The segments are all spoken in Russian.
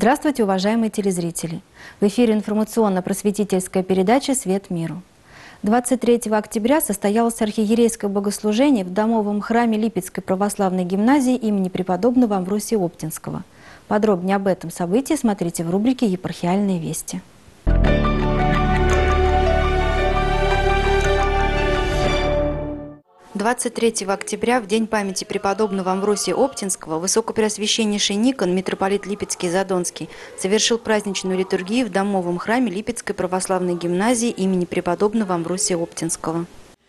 Здравствуйте, уважаемые телезрители! В эфире информационно-просветительская передача «Свет миру». 23 октября состоялось архиерейское богослужение в домовом храме Липецкой православной гимназии имени преподобного Амвросия Оптинского. Подробнее об этом событии смотрите в рубрике «Епархиальные вести». 23 октября, в день памяти преподобного Амвросия Оптинского, высокопреосвященнейший Никон, митрополит Липецкий и Задонский, совершил праздничную литургию в домовом храме Липецкой православной гимназии имени преподобного Амвросия Оптинского.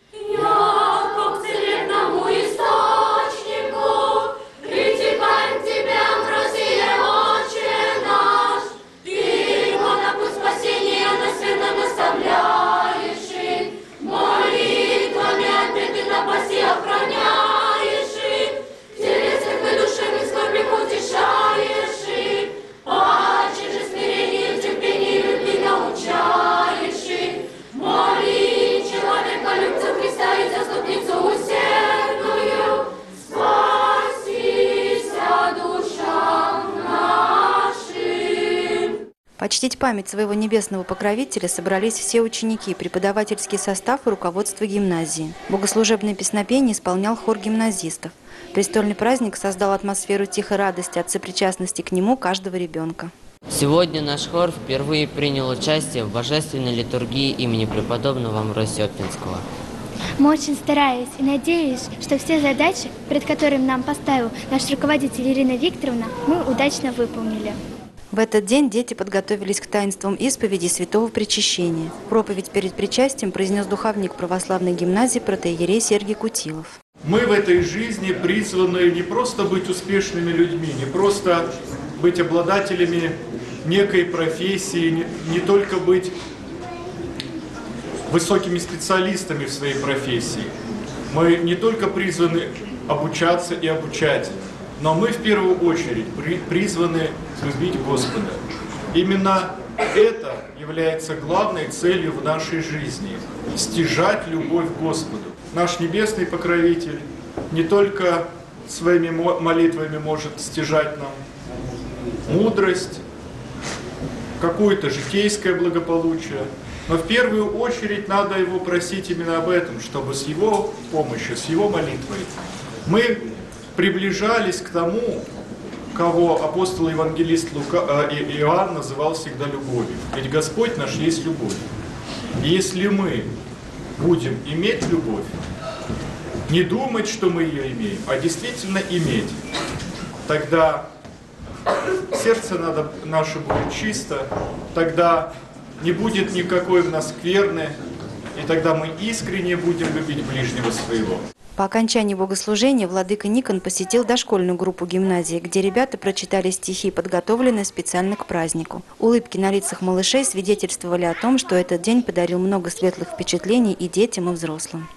Почтить память своего небесного покровителя собрались все ученики, преподавательский состав и руководство гимназии. Богослужебное песнопение исполнял хор гимназистов. Престольный праздник создал атмосферу тихой радости от сопричастности к нему каждого ребенка. Сегодня наш хор впервые принял участие в божественной литургии имени преподобного Амвросия Оптинского. Мы очень старались и надеюсь, что все задачи, перед которыми нам поставил наш руководитель Ирина Викторовна, мы удачно выполнили. В этот день дети подготовились к таинствам исповеди святого причащения. Проповедь перед причастием произнес духовник православной гимназии протоиерей Сергий Кутилов. Мы в этой жизни призваны не просто быть успешными людьми, не просто быть обладателями некой профессии, не только быть высокими специалистами в своей профессии. Мы не только призваны обучаться и обучать, но мы в первую очередь призваны любить Господа. Именно это является главной целью в нашей жизни – стяжать любовь к Господу. Наш небесный покровитель не только своими молитвами может стяжать нам мудрость, какое-то житейское благополучие, но в первую очередь надо его просить именно об этом, чтобы с его помощью, с его молитвой мы приближались к тому, кого апостол-евангелист Иоанн называл всегда любовью. Ведь Господь наш есть любовь. И если мы будем иметь любовь, не думать, что мы ее имеем, а действительно иметь, тогда сердце наше будет чисто, тогда не будет никакой в нас скверны, и тогда мы искренне будем любить ближнего своего. По окончании богослужения владыка Никон посетил дошкольную группу гимназии, где ребята прочитали стихи, подготовленные специально к празднику. Улыбки на лицах малышей свидетельствовали о том, что этот день подарил много светлых впечатлений и детям, и взрослым.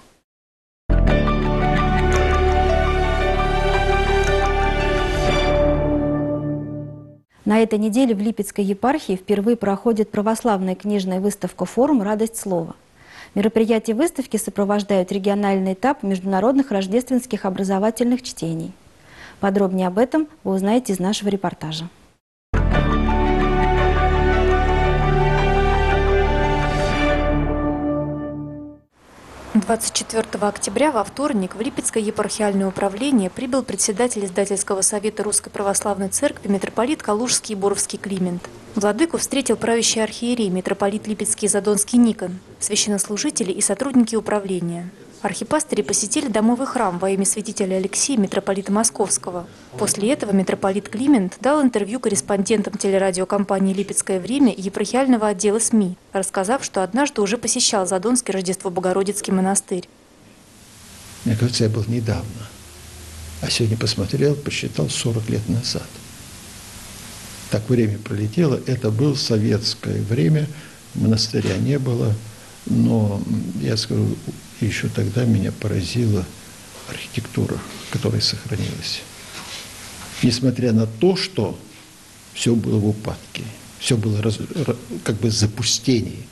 На этой неделе в Липецкой епархии впервые проходит православная книжная выставка «Форум. Радость слова». Мероприятие выставки сопровождают региональный этап международных рождественских образовательных чтений. Подробнее об этом вы узнаете из нашего репортажа. 24 октября во вторник в Липецкое епархиальное управление прибыл председатель издательского совета Русской Православной Церкви митрополит Калужский и Боровский Климент. Владыку встретил правящий архиерей митрополит Липецкий и Задонский Никон, священнослужители и сотрудники управления. Архипастыри посетили домовый храм во имя святителя Алексия, митрополита Московского. После этого митрополит Климент дал интервью корреспондентам телерадиокомпании «Липецкое время» и епархиального отдела СМИ, рассказав, что однажды уже посещал Задонский Рождество-Богородицкий монастырь. Мне кажется, я был недавно, а сегодня посмотрел, посчитал 40 лет назад. Так время пролетело, это было советское время, монастыря не было, но, я скажу, еще тогда меня поразила архитектура, которая сохранилась. Несмотря на то, что все было в упадке, все было как бы запустение.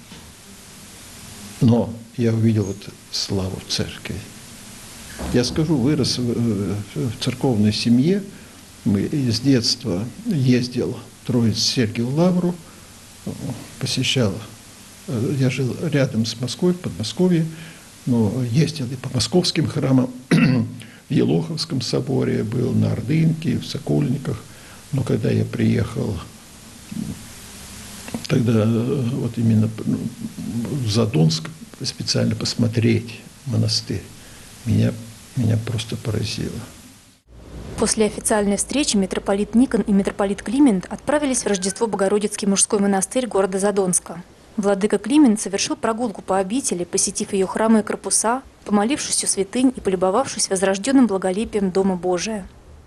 Но я увидел вот славу церкви. Я скажу, вырос в церковной семье, с детства ездил Троице-Сергиеву лавру, посещал. Я жил рядом с Москвой, в Подмосковье, но ездил и по московским храмам, в Елоховском соборе был, на Ордынке, в Сокольниках. Но когда я приехал, тогда вот именно в Задонск специально посмотреть монастырь, меня просто поразило. После официальной встречи митрополит Никон и митрополит Климент отправились в Рождество Богородицкий мужской монастырь города Задонска. Владыка Климент совершил прогулку по обители, посетив ее храмы и корпуса, помолившись у святынь и полюбовавшись возрожденным благолепием Дома Божия.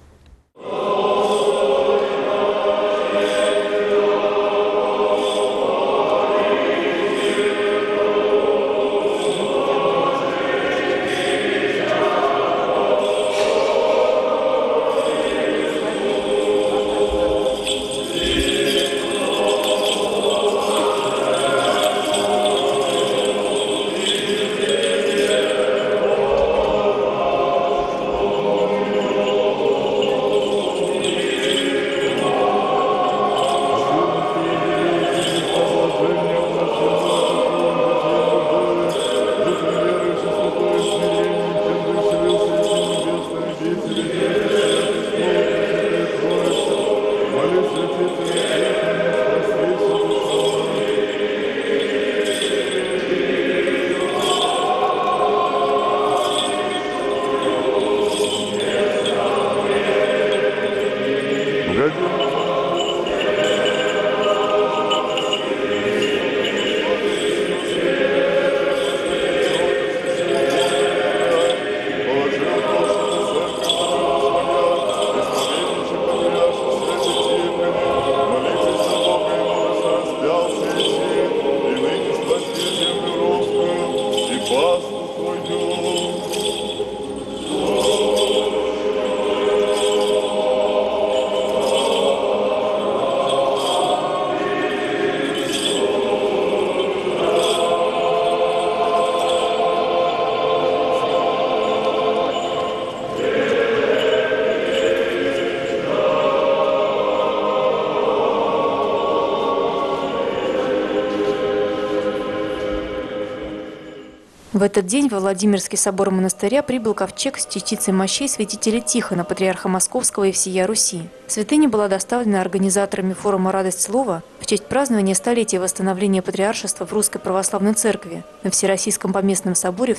В этот день во Владимирский собор монастыря прибыл ковчег с частицей мощей святителя Тихона, патриарха Московского и всея Руси. Святыня была доставлена организаторами форума «Радость слова» в честь празднования столетия восстановления патриаршества в Русской Православной Церкви на Всероссийском поместном соборе в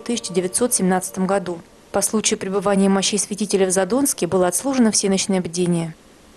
1917 году. По случаю пребывания мощей святителя в Задонске было отслужено всеночное бдение.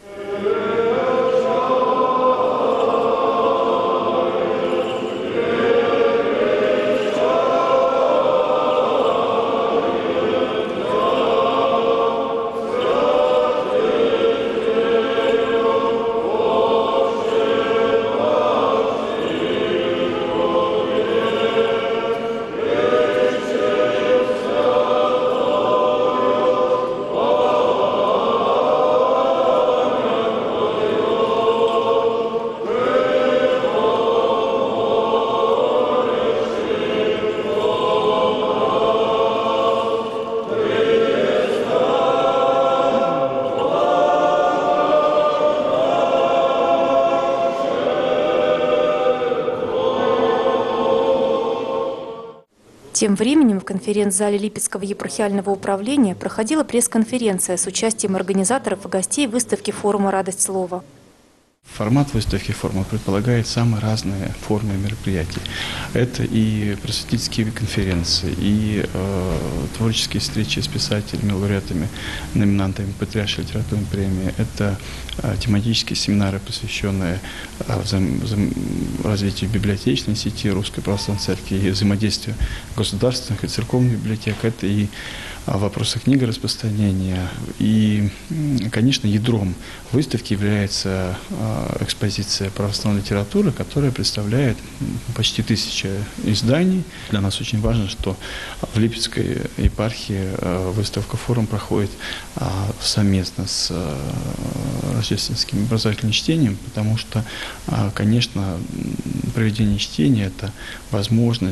Тем временем в конференц-зале Липецкого епархиального управления проходила пресс-конференция с участием организаторов и гостей выставки форума «Радость слова». Формат выставки форума предполагает самые разные формы мероприятий. Это и просветительские конференции, и творческие встречи с писателями, лауреатами, номинантами Патриаршей литературной премии. Это тематические семинары, посвященные развитию библиотечной сети Русской Православной Церкви и взаимодействию государственных и церковных библиотек. Это и вопросы книгораспространения. И, конечно, ядром выставки является экспозиция православной литературы, которая представляет почти 1000 изданий. Для нас очень важно, что в Липецкой епархии выставка «Форум» проходит совместно с рождественским образовательным чтением, потому что, конечно, проведение чтения – это возможность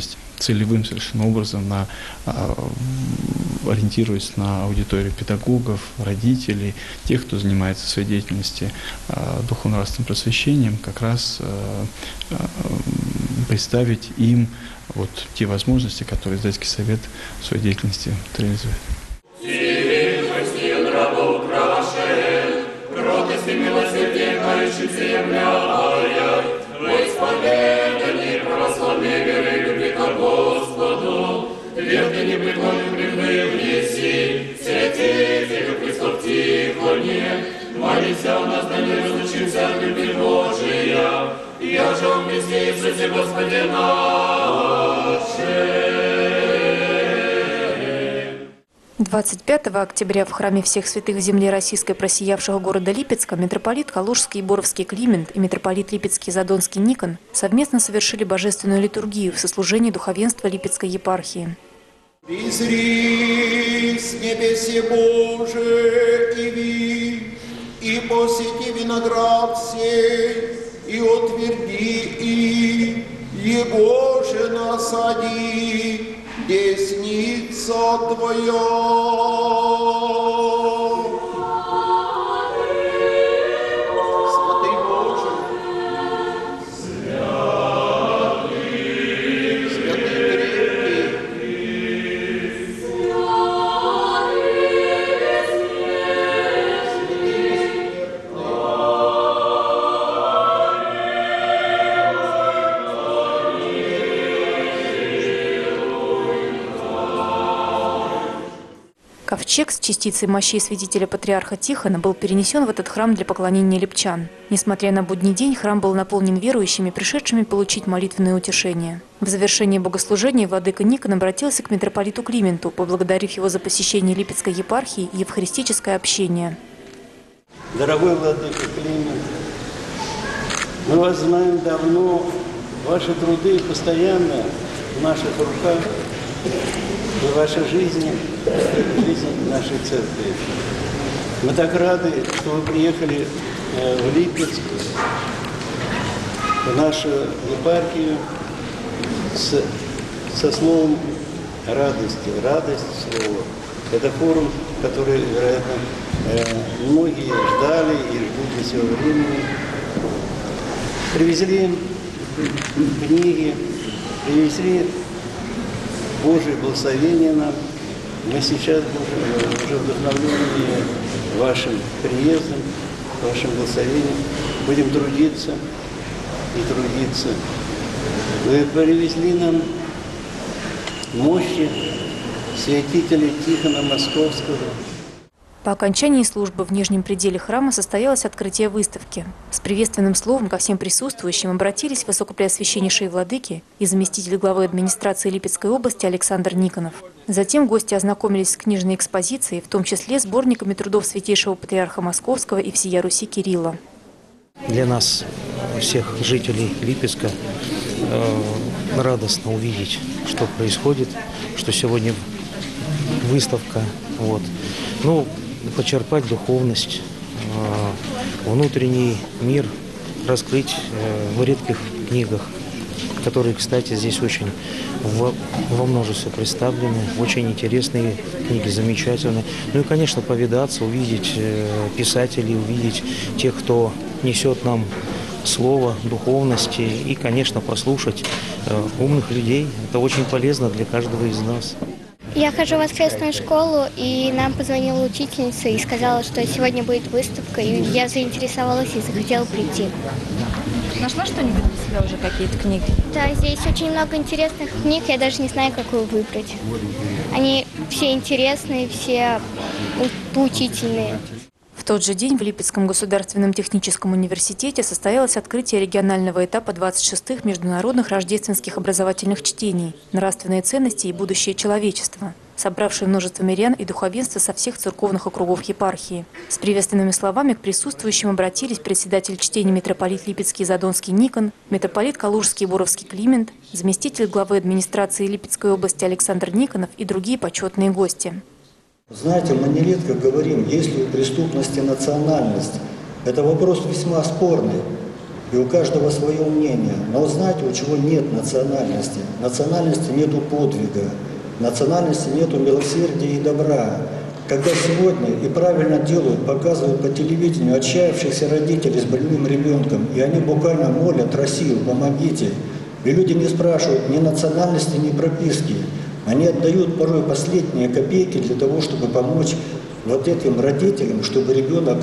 целевым совершенно образом, ориентируясь на аудиторию педагогов, родителей, тех, кто занимается в своей деятельности духовно-нравственным просвещением, как раз представить им вот те возможности, которые издательский совет в своей деятельности реализует. Молися у нас, да не разлучимся от любви Божия, я же он приснится, Господи нашей. 25 октября в храме всех святых земли российской просиявшего города Липецка митрополит Калужский и Боровский Климент и митрополит Липецкий и Задонский Никон совместно совершили божественную литургию в сослужении духовенства Липецкой епархии. «Призри с небеси Божие и ви, и посети виноград сей, и утверди, его же насади, десница Твоя». Святый Боже, Ковчег с частицей мощей святителя патриарха Тихона был перенесен в этот храм для поклонения липчан. Несмотря на будний день, храм был наполнен верующими, пришедшими получить молитвенное утешение. В завершении богослужения владыка Никон обратился к митрополиту Клименту, поблагодарив его за посещение Липецкой епархии и евхаристическое общение. Дорогой владыка Климент, мы вас знаем давно, ваши труды постоянно в наших руках, в вашей жизни, в жизни нашей церкви. Мы так рады, что вы приехали в Липецк, в нашу епархию со словом радости. Радость слова. Это форум, который, вероятно, многие ждали и ждут до сего времени. Привезли книги, привезли Божие благословение нам. Мы сейчас уже вдохновленные вашим приездом, вашим благословением, будем трудиться и трудиться. Вы привезли нам мощи святителя Тихона Московского. По окончании службы в нижнем пределе храма состоялось открытие выставки. С приветственным словом ко всем присутствующим обратились высокопреосвященнейшие владыки и заместитель главы администрации Липецкой области Александр Никонов. Затем гости ознакомились с книжной экспозицией, в том числе сборниками трудов святейшего патриарха Московского и всея Руси Кирилла. Для нас, всех жителей Липецка, радостно увидеть, что происходит, что сегодня выставка. Почерпать духовность, внутренний мир раскрыть в редких книгах, которые, кстати, здесь очень во множестве представлены, очень интересные книги, замечательные. Ну и, конечно, повидаться, увидеть писателей, увидеть тех, кто несет нам слово духовности и, конечно, послушать умных людей. Это очень полезно для каждого из нас. Я хожу в воскресную школу, и нам позвонила учительница и сказала, что сегодня будет выставка, и я заинтересовалась и захотела прийти. Нашла что-нибудь для себя уже, какие-то книги? Да, здесь очень много интересных книг, я даже не знаю, какую выбрать. Они все интересные, все поучительные. В тот же день в Липецком государственном техническом университете состоялось открытие регионального этапа 26-х международных рождественских образовательных чтений «Нравственные ценности и будущее человечества», собравшие множество мирян и духовенства со всех церковных округов епархии. С приветственными словами к присутствующим обратились председатель чтения митрополит Липецкий и Задонский Никон, митрополит Калужский и Боровский Климент, заместитель главы администрации Липецкой области Александр Никонов и другие почетные гости. Знаете, мы нередко говорим, есть ли у преступности национальность. Это вопрос весьма спорный. и у каждого свое мнение. Но вот знаете, у чего нет национальности? Национальности нету подвига, национальности нету милосердия и добра. Когда сегодня и правильно делают, показывают по телевидению отчаявшихся родителей с больным ребенком, и они буквально молят Россию, помогите. И люди не спрашивают ни национальности, ни прописки. Они отдают порой последние копейки для того, чтобы помочь вот этим родителям, чтобы ребенок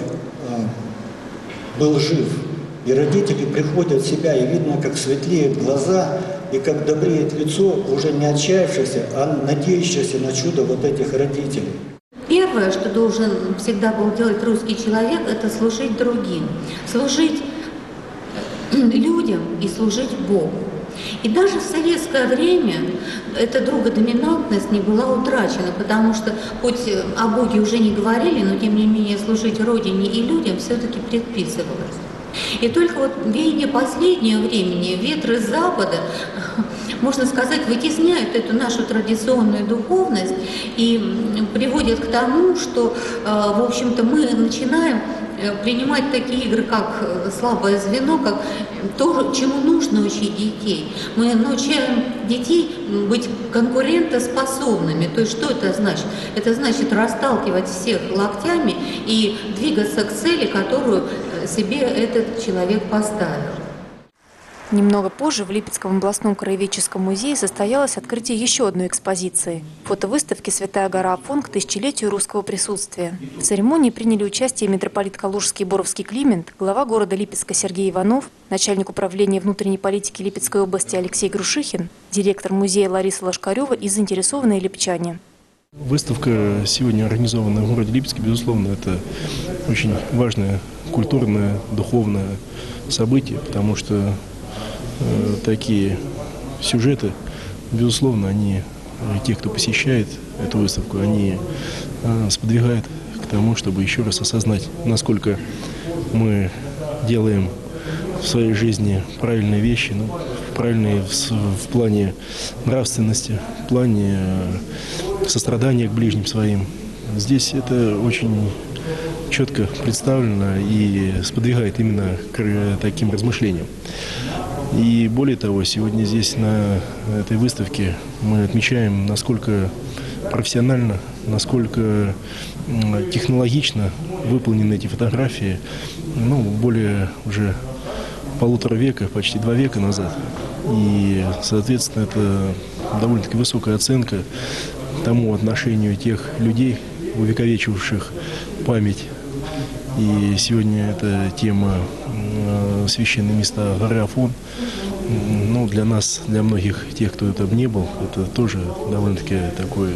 был жив. И родители приходят в себя, и видно, как светлеют глаза, и как добреет лицо уже не отчаявшихся, а надеющихся на чудо вот этих родителей. Первое, что должен всегда был делать русский человек, это служить другим, служить людям и служить Богу. И даже в советское время эта друgodоминантность не была утрачена, потому что хоть о Боге уже не говорили, но тем не менее служить Родине и людям все-таки предписывалось. И только вот веяние последнего времени, ветры Запада, можно сказать, вытесняют эту нашу традиционную духовность и приводят к тому, что, в общем-то, мы начинаем принимать такие игры, как слабое звено, как то, чему нужно учить детей. Мы научаем детей быть конкурентоспособными. То есть что это значит? Это значит расталкивать всех локтями и двигаться к цели, которую себе этот человек поставил. Немного позже в Липецком областном краеведческом музее состоялось открытие еще одной экспозиции – фотовыставки «Святая гора Афон» к тысячелетию русского присутствия. В церемонии приняли участие митрополит Калужский и Боровский Климент, глава города Липецка Сергей Иванов, начальник управления внутренней политики Липецкой области Алексей Грушихин, директор музея Лариса Лошкарева и заинтересованные липчане. Выставка, сегодня организованная в городе Липецке, безусловно, это очень важное культурное, духовное событие, потому что такие сюжеты, безусловно, они, те, кто посещает эту выставку, они сподвигают к тому, чтобы еще раз осознать, насколько мы делаем в своей жизни правильные вещи, правильные в плане нравственности, в плане сострадания к ближним своим. Здесь это очень четко представлено и сподвигает именно к таким размышлениям. И более того, сегодня здесь на этой выставке мы отмечаем, насколько профессионально, насколько технологично выполнены эти фотографии, более уже 1,5 века, почти 2 века назад. И, соответственно, это довольно-таки высокая оценка тому отношению тех людей, увековечивших память. И сегодня эта тема священные места горы Афон. Для нас, для многих тех, кто там не был, это тоже довольно-таки такое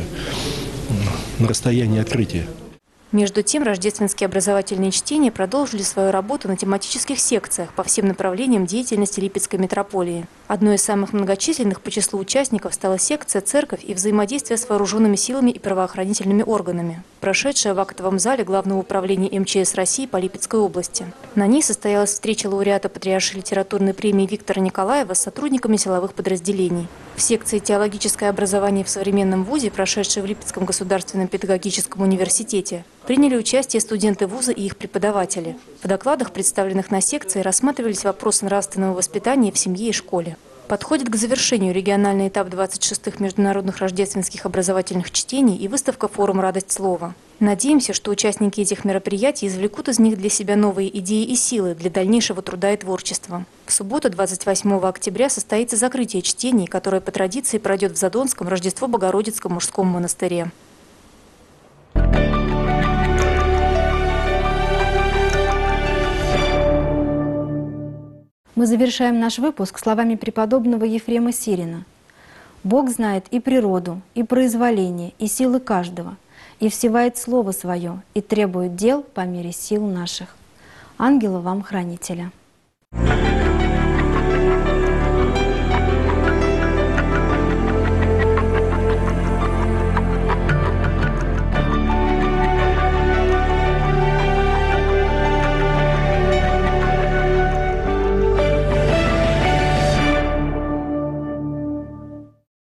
на расстоянии открытие. Между тем, рождественские образовательные чтения продолжили свою работу на тематических секциях по всем направлениям деятельности Липецкой митрополии. Одной из самых многочисленных по числу участников стала секция «Церковь и взаимодействие с вооруженными силами и правоохранительными органами», прошедшая в актовом зале Главного управления МЧС России по Липецкой области. На ней состоялась встреча лауреата Патриаршей литературной премии Виктора Николаева с сотрудниками силовых подразделений. В секции «Теологическое образование в современном вузе», прошедшей в Липецком государственном педагогическом университете, приняли участие студенты вуза и их преподаватели. В докладах, представленных на секции, рассматривались вопросы нравственного воспитания в семье и школе. Подходит к завершению региональный этап 26-х международных рождественских образовательных чтений и выставка «Форум «Радость слова». Надеемся, что участники этих мероприятий извлекут из них для себя новые идеи и силы для дальнейшего труда и творчества. В субботу, 28 октября, состоится закрытие чтений, которое по традиции пройдет в Задонском Рождество-Богородицком мужском монастыре. Мы завершаем наш выпуск словами преподобного Ефрема Сирина. «Бог знает и природу, и произволение, и силы каждого, и всевает Слово Свое, и требует дел по мере сил наших. Ангела вам хранителя».